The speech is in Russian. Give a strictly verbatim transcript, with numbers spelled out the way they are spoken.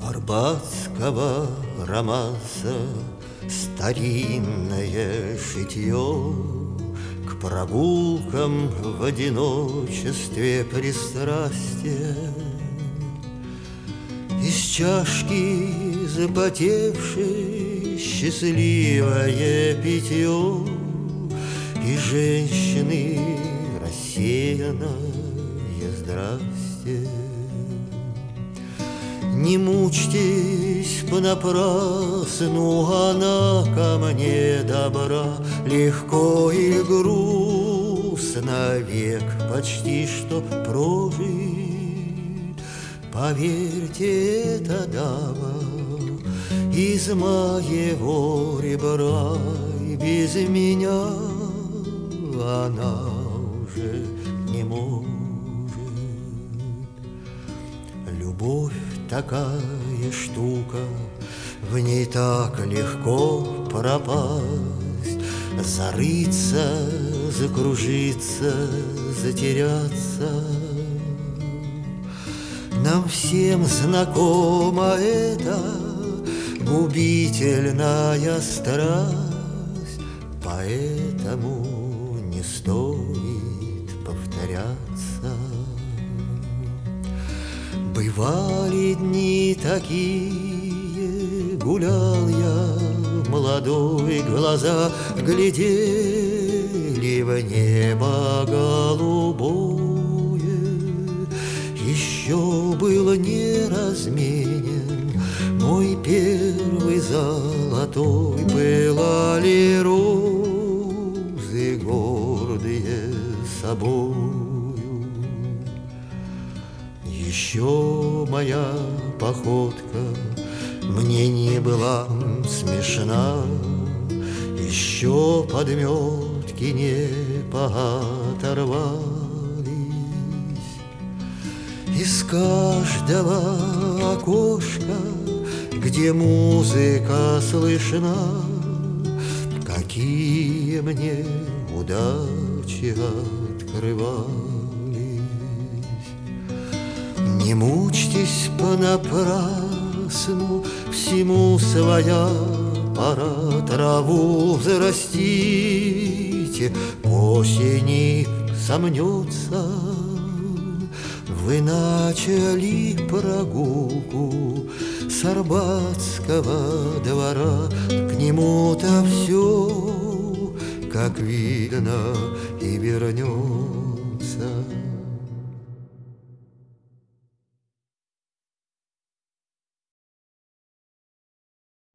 Арбатского романса старинное шитье к прогулкам в одиночестве пристрастие. Из чашки запотевшей счастливое питье, и женщины рассеянное здрасте. Не мучьтесь понапрасну, она ко мне добра, легко и грустно век почти что прожит. Поверьте, эта дама из моего ребра, и без меня она уже не может. Любовь такая штука, в ней так легко пропасть, зарыться, закружиться, затеряться. Нам всем знакома эта губительная страсть, поэтому не стоит повторяться. Бывали дни такие, гулял я молодой, глаза глядели в небо голубое. Еще был не разменен мой первый золотой, пылали розы гордые собою. Еще моя походка мне не была смешна, еще подметки не пооторвались. Из каждого окошка, где музыка слышна, какие мне удачи открывались. Не мучьтесь понапрасну, всему своя пора. Траву взрастите, осени сомнется. Вы начали прогулку с Арбатского двора, к нему-то все, как видно, и вернется.